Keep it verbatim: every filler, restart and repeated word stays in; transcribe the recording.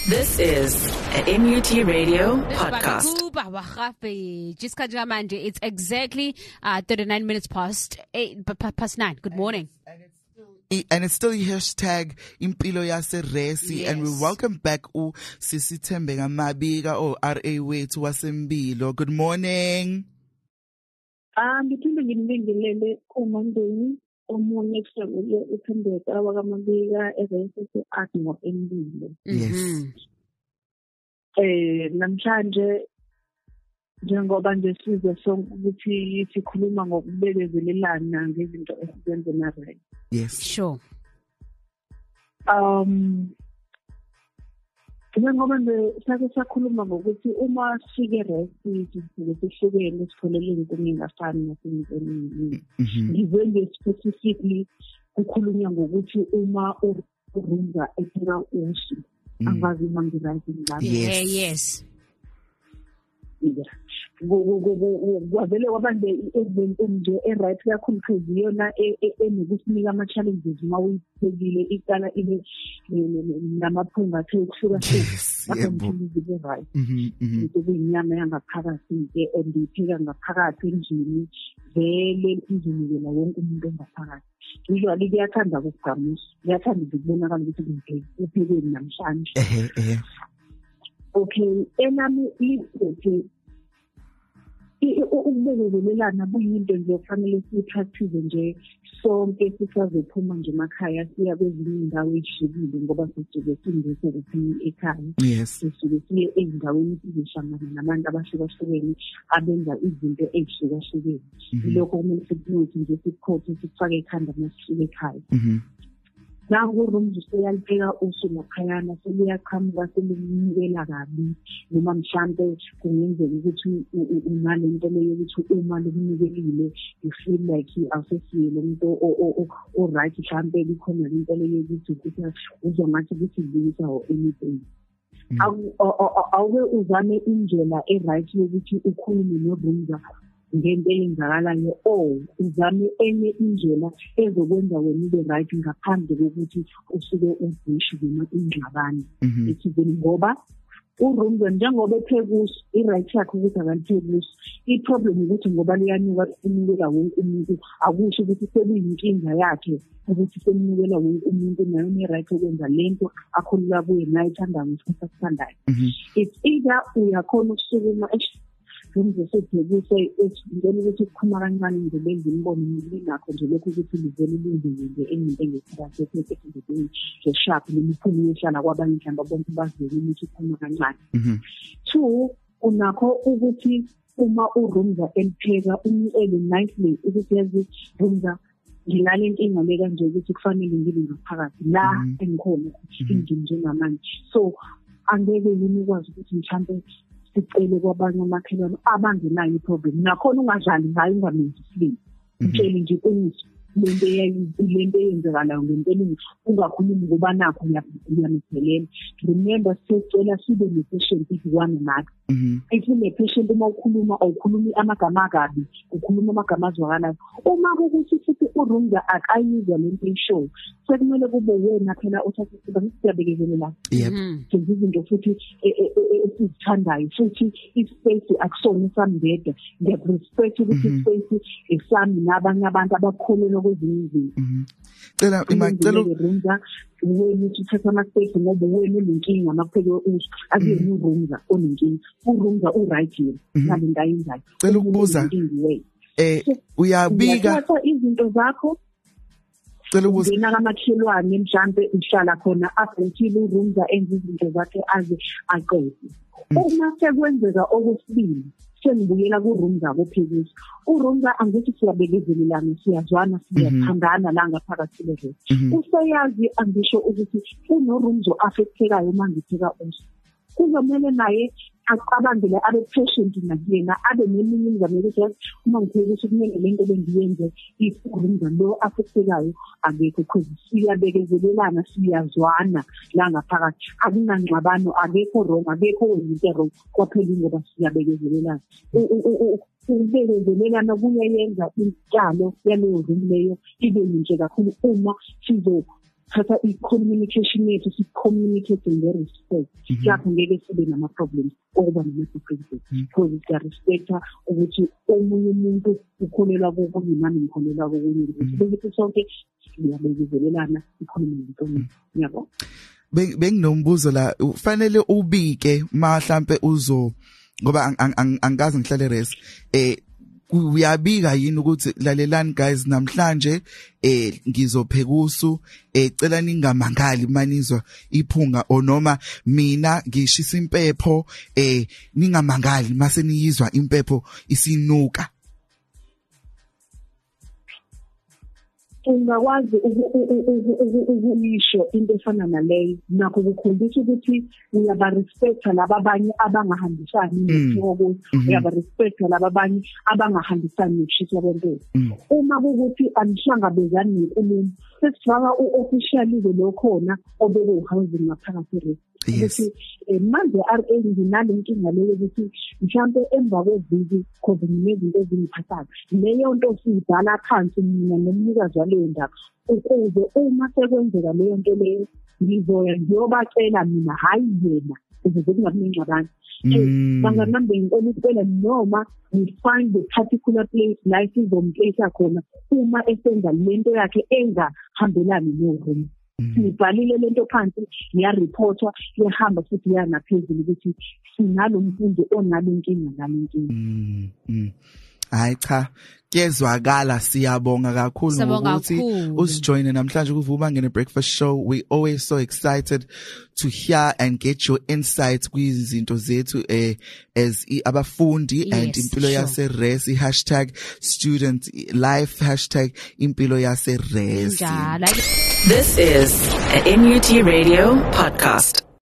This is a M U T Radio podcast. Just it's exactly uh, thirty-nine minutes past eight, past nine. Good morning. And, and it's still, and it's still hashtag Impilo Yase Resi, yes. And we welcome back U Sisi Tembega Mabiga or R A Wethu Wasembilo. Good morning. Ah, ngithanda ngibingelele uMandeni omunye kuhlangene uThembeka wakamabika eResi Art ngo Embilo. Yes. Eh namhlanje njengoba nje size sonke ukuthi sikhuluma ngokubekezelelana ngezinto esizenze na right. Yes. Sure. Um Njengoba nje sake sakhuluma ngokuthi uma sifike resi sihlukene sitholele into engingafani nasezinto eziningi. Ngize nje specifically ukukhulunywa ngokuthi uma urunza ephela usu angazi uma ngirayithi ngami. Yes. Yes. Yeah. Kwavele wabande event nje eright kakhulu because yona enokusinika ama challenges uma uyiphekile iqala ibe namaphunga athe ukuhluka hluka right ukuyinyama yangaphakathi ke endipheka ngaphakathi endlini vele izinikela wonke umuntu ongaphakathi usually kuyathanda ukugamusa kuyathanda ukubonakala ukuthi uphekeni namhlanje ehe ehe okay enami ithi ukubekezelelana kuyinto nje kufanele siyiphathise nje sonke sisazophuma nje emakhaya siya kwezinye indawo ezishibile ngoba sisuke singekho kuphi ekhaya. Yes. Sisuke siye ezindaweni sizohlangana nabantu abahlukahlukene abenza izinto ezihlukahlukene. Lokho kumele sikuthi nje sikhothe sifake ekhanda masifike ekhaya. Mhm. Nangu urumzi seyalipheka usu laphayana seliyaqhamuka selinikela kabi noma mhlambe kungenzeka ukuthi unalento leyo ukuthi uma likunikelile you feel like awusesiyele umuntu o right mhlambe likhona into leyo ukuthi uzongathi ukuthi ngisa or anything. Awuke uzame indlela e right yokuthi ukhulume noRumza ngento eyenzakalayo oh uzame enye indlela ezokwenza wena ube right ngaphandle kokuthi usuke ubhishi noma ingxabano ethizeni ngoba uRumza njengoba ephekuso i-right yakhe ukuthi akaliphekuso i-problem ukuthi ngoba liyanyuka unikela wonke umuntu akusho ukuthi sekuyinkinga yakhe ukuthi semnikela wonke umuntu nayo ne-right okwenza lento akhulula kuye naye ithanda ngesikhathi asithandayo. It's either uyakhona ukusukuma Rumza sethekuse esibona ukuthi kukhuma kancane nje benze imbono ngilingakho nje lokho ukuthi livele lungile nje enginte ngesikhathi sesifundweni nje sharp nemiphumela ehlala kwabanye mhlamba bonke bazele ukuthi kukhuma kancane. Two unakho ukuthi uma uRumza elipheka umele nicely ukuthi yazi Rumza ngilale inkinga le kanje ukuthi kufanele ngibe ngaphakathi la engikhona ukuthi njengamanje so angeke yini ukwazi ukuthi mhlambe sicele kwabanye amakhelwane abangenayo iproblem nakhona ungadlali ngayo ungamenzi isibili utshele nje ukuthi lento lento eyenzekalayo ngempela ungakhulumi ngoba nakho uyamthelela. Remember sicela sibe ne-patient if one another. Ithi ne-patient uma ukhuluma awukhulumi amagama akabi ukhuluma amagama azwakalayo uma ukuthi futhi uRumza akayizwa lento ishow sekumele kube wena phela uthatha siyabekezelela izinto futhi esizithandayo futhi ispace akusona sambedwa ngiyaprespect ukuthi ispace esami nabanye abantu abakholelwa kwezinye izinto. Cela imacela uRumza wena uthatha ama-space ngoba wena unenkinga amapheke usu akuyena uRumza onenkinga uRumza u-right here ngalento ayenzayo. Cela ukubuza eh uyabika izinto zakho cela ukubuza ngina kamakhelwane mhlambe uhlala khona abhentile uRumza enza izinto zakhe aze aqede. Uma sekwenzeka okusibili sengibuyela kuRumza kophekisa uRumza angithi siyabekezelelana siyazwana siyathandana la ngaphakathi lezo useyazi angisho ukuthi unoRumza affectekayo uma ngipheka usu kuzomela naye aqabangele abe patient nakuyena abe neminye imizamo ukuthi uma ngiphekisa kumele lento bengiyenze iRumza lo affectekayo akekho because siyabekezelelana siyazwana la ngaphakathi akunangxabano akekho wrong akekho into wrong kwaphela ngoba siyabekezelelana ukubekezelelana kuyenza intshalo yaleyo room leyo ibe yinhle kakhulu uma sizo thatha i-communication yethu si-communicate nge-respect lapho ngeke sibe nama-problems okuba nama-differences because siyarespecta ukuthi omunye umuntu ukholelwa kokunye nami ngikholelwa kokunye ukuthi bese sonke siyabekezelelana ikhulume ngentonye yabo. Benginombuzo la ufanele ubike mhlambe uzo ngoba angazi ngihlale res eh uyabika yini ukuthi lalelani guys namhlanje eh ngizophekusu eh cela ningamangali manizwa iphunga onoma mina ngishisa impepho eh ningamangali mase niyizwa impepho isinuka. Ungakwazi ukuyisho into efana naleyo nakho kukhombisa ukuthi uyabarespecta laba abanye abangahambisani nesiko, uyabarespecta laba abanye abangahambisani nokushisa kwempilo. Uma kukuthi anihlangabezani nenkulumo sesifaka u-officially lo khona obeke uhousing ngaphakathi re ukuthi manje R A nginale inkinga leyo ukuthi mhlawumbe emva kweviki because nginezinto ezingiphathayo leyo nto siyidala phansi mina nomnikazi waleyo ndaba ukuze uma sekwenzeka leyo nto leyo ngizoya ngiyobacela mina hayi yena ukuze kungabi nengxabano. Banganambe ngicela ukucela noma we find the particular place la sizomplacea khona uma esenza lento yakhe engahambelani nohumi. Sibhalile lento phansi ngiyareportwa iyahamba futhi iyanaphezulu ukuthi sinalo mfundo onalo inkinga ngale nkinga. Hayi cha kezwakala siyabonga kakhulu ukuthi usijoine namhlanje kuvuka ngene breakfast show. We always so excited to hear and get your insights kwizinto zethu eh as abafundi and impilo yase res hashtag student life hashtag impilo yase res. This is a N U T Radio podcast.